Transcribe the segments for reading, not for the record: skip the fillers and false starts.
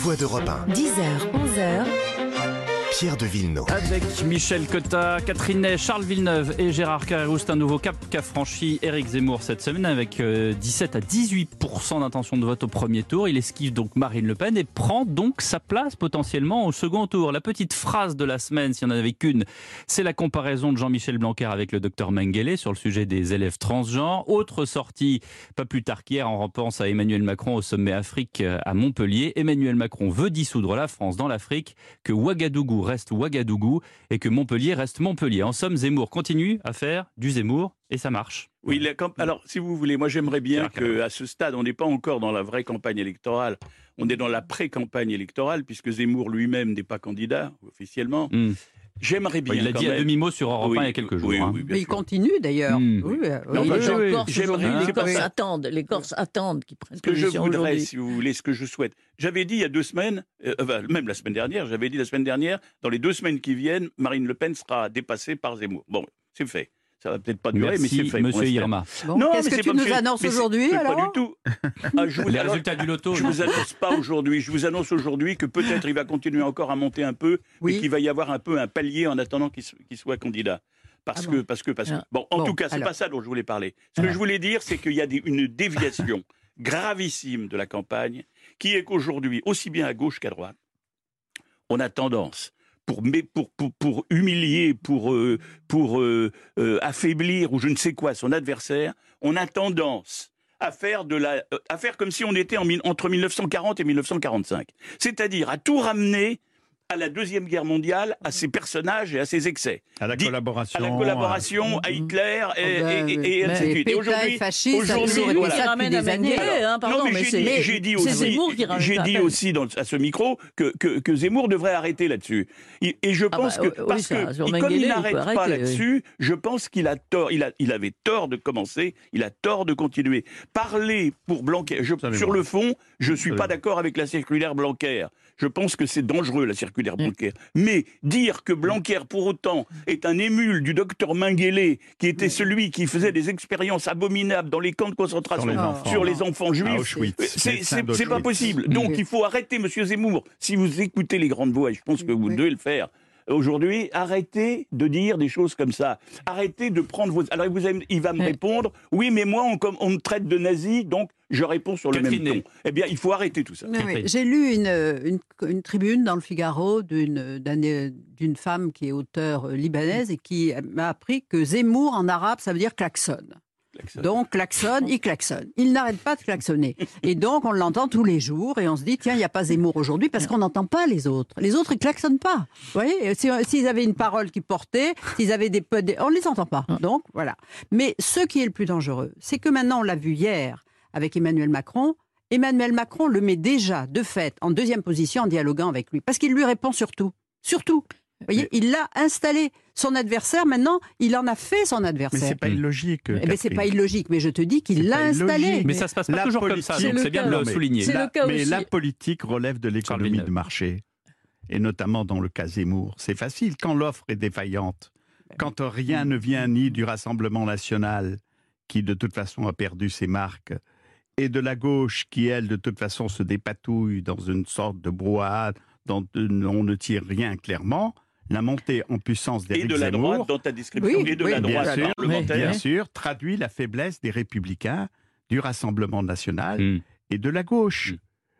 voix d'Europe 1. 10h, 11h. Pierre de Villeneuve. Avec Michel Cotta, Catherine Ney, Charles Villeneuve et Gérard Carrérou, un nouveau cap qu'a franchi Éric Zemmour cette semaine avec 17 à 18% d'intention de vote au premier tour. Il esquive donc Marine Le Pen et prend donc sa place potentiellement au second tour. La petite phrase de la semaine, s'il n'y en avait qu'une, c'est la comparaison de Jean-Michel Blanquer avec le docteur Mengele sur le sujet des élèves transgenres. Autre sortie, pas plus tard qu'hier, en repense à Emmanuel Macron au sommet Afrique à Montpellier. Emmanuel Macron veut dissoudre la France dans l'Afrique, que Ouagadougou reste Ouagadougou et que Montpellier reste Montpellier. En somme, Zemmour continue à faire du Zemmour et ça marche. Oui, alors si vous voulez, moi j'aimerais bien qu'à ce stade, on n'est pas encore dans la vraie campagne électorale, on est dans la pré-campagne électorale, puisque Zemmour lui-même n'est pas candidat officiellement. J'aimerais bien. Il l'a dit à demi-mot sur Europe 1 il y a quelques jours. Mais il continue d'ailleurs. Les Corses attendent qu'ils prennent ce que je voudrais, aujourd'hui. si vous voulez, ce que je souhaite. J'avais dit il y a 2 semaines, même la semaine dernière, dans les 2 semaines qui viennent, Marine Le Pen sera dépassée par Zemmour. Bon, c'est fait. Ça va peut-être pas durer, mais c'est fait. Monsieur Irma. Bon, non, qu'est-ce que tu nous annonces aujourd'hui alors ? Pas du tout. Les résultats du loto. Je vous annonce pas aujourd'hui. Je vous annonce aujourd'hui que peut-être il va continuer encore à monter un peu, et qu'il va y avoir un peu un palier en attendant qu'il soit candidat. Parce que. Bon, en tout cas, c'est pas ça dont je voulais parler. Ce que je voulais dire, c'est qu'il y a une déviation gravissime de la campagne, qui est qu'aujourd'hui, aussi bien à gauche qu'à droite, on a tendance, pour humilier, pour affaiblir ou je ne sais quoi son adversaire, on a tendance à faire comme si on était entre 1940 et 1945. C'est-à-dire à tout ramener à la Deuxième Guerre mondiale, à ses personnages et à ses excès. À la collaboration, à Hitler et ainsi de suite. Et aujourd'hui, j'ai dit aussi à ce micro que Zemmour devrait arrêter là-dessus. Et je pense comme il n'arrête pas là-dessus, je pense qu'il a tort. Il avait tort de commencer, il a tort de continuer. Parler pour Blanquer. Sur le fond, je ne suis pas d'accord avec la circulaire Blanquer. Je pense que c'est dangereux, la circulaire Blanquer. Mais dire que Blanquer, pour autant, est un émule du docteur Mengele, qui était celui qui faisait des expériences abominables dans les camps de concentration sur les enfants juifs, c'est pas possible. Donc il faut arrêter, monsieur Zemmour. Si vous écoutez les grandes voix, et je pense que vous devez le faire, aujourd'hui, arrêtez de dire des choses comme ça. Arrêtez de prendre vos... Alors il va me répondre, oui, mais moi, on me traite de nazi, donc je réponds sur le même ton. Eh bien, il faut arrêter tout ça. Oui. J'ai lu une tribune dans le Figaro d'une femme qui est auteure libanaise et qui m'a appris que Zemmour, en arabe, ça veut dire klaxonne. Donc, il klaxonne. Il n'arrête pas de klaxonner. Et donc, on l'entend tous les jours et on se dit, tiens, il n'y a pas Zemmour aujourd'hui parce qu'on n'entend pas les autres. Les autres, ils klaxonnent pas. Vous voyez, s'ils avaient une parole qui portait, s'ils avaient on ne les entend pas. Donc, voilà. Mais ce qui est le plus dangereux, c'est que maintenant, on l'a vu hier avec Emmanuel Macron. Emmanuel Macron le met déjà, de fait, en deuxième position en dialoguant avec lui. Parce qu'il lui répond surtout. Surtout. Vous voyez, il l'a installé. Son adversaire, maintenant, il en a fait son adversaire. Mais c'est pas illogique. C'est pas illogique, mais je te dis qu'il l'a installé. Mais ça se passe pas toujours comme ça, donc c'est bien de le souligner. Mais la politique relève de l'économie de marché. Et notamment dans le cas Zemmour. C'est facile quand l'offre est défaillante. Quand rien ne vient ni du Rassemblement national, qui de toute façon a perdu ses marques, et de la gauche qui, elle, de toute façon se dépatouille dans une sorte de brouhaha dont on ne tire rien clairement. La montée en puissance d'Éric Zemmour, et de la droite dans ta description, et de la droite parlementaire, bien sûr, traduit la faiblesse des Républicains, du Rassemblement national et de la gauche.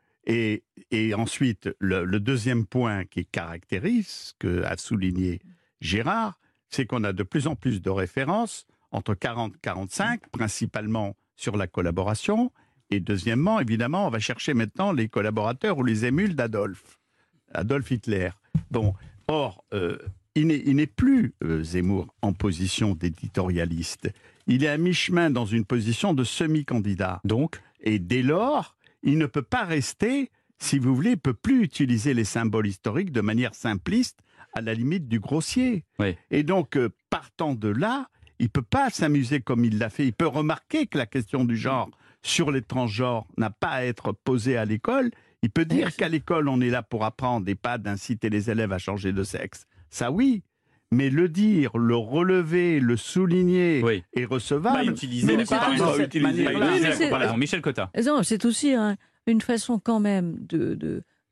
Et ensuite, le deuxième point qui caractérise, que a souligné Gérard, c'est qu'on a de plus en plus de références entre 40 et 45, principalement sur la collaboration. Et deuxièmement, évidemment, on va chercher maintenant les collaborateurs ou les émules d'Adolf Hitler. Bon. Or, il n'est plus, Zemmour, en position d'éditorialiste. Il est à mi-chemin dans une position de semi-candidat. Donc, et dès lors, il ne peut pas rester, si vous voulez, il ne peut plus utiliser les symboles historiques de manière simpliste, à la limite du grossier. Oui. Et donc, partant de là, il ne peut pas s'amuser comme il l'a fait. Il peut remarquer que la question du genre sur les transgenres n'a pas à être posée à l'école. Il peut dire qu'à l'école, on est là pour apprendre et pas d'inciter les élèves à changer de sexe. Ça, oui. Mais le dire, le relever, le souligner est recevable. Utiliser la comparaison. Michel Cotta. Non, c'est aussi une façon quand même de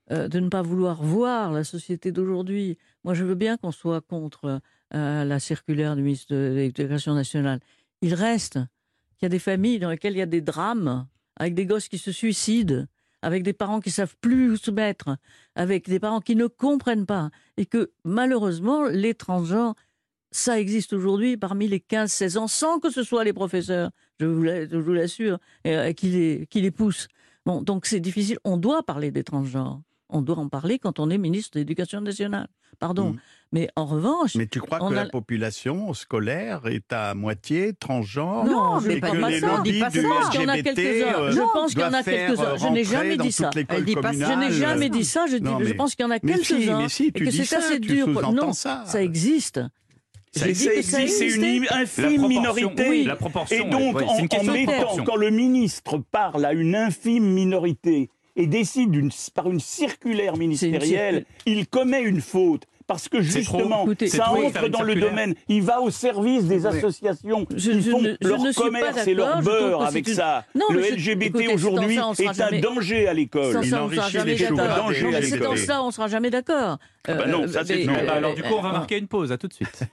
de ne pas vouloir voir la société d'aujourd'hui. Moi, je veux bien qu'on soit contre la circulaire du ministre de l'Éducation nationale. Il reste qu'il y a des familles dans lesquelles il y a des drames, avec des gosses qui se suicident, avec des parents qui ne savent plus où se mettre, avec des parents qui ne comprennent pas, et que malheureusement, les transgenres, ça existe aujourd'hui parmi les 15-16 ans, sans que ce soit les professeurs, je vous l'assure, qui les poussent. Bon, donc c'est difficile. On doit parler des transgenres. On doit en parler quand on est ministre de l'Éducation nationale. Pardon. Mais en revanche... Mais tu crois que la population scolaire est à moitié transgenre? Non, mais pas ça. Je pense qu'il y en a quelques-uns. Je pense qu'il y en a quelques-uns. Je n'ai jamais dit ça. Je n'ai jamais dit ça. Je pense qu'il y en a quelques-uns. Et que c'est assez dur. Non, ça existe. C'est une infime minorité. Oui, la proportion. Et donc, quand le ministre parle à une infime minorité et décide par une circulaire ministérielle, il commet une faute. Parce que justement, ça entre dans le domaine. Il va au service des associations qui font leur commerce et leur beurre avec ça. Le LGBT aujourd'hui est un danger à l'école. Il enrichit les choses. C'est dans ça, on ne sera jamais d'accord. Alors du coup, on va marquer une pause. À tout de suite.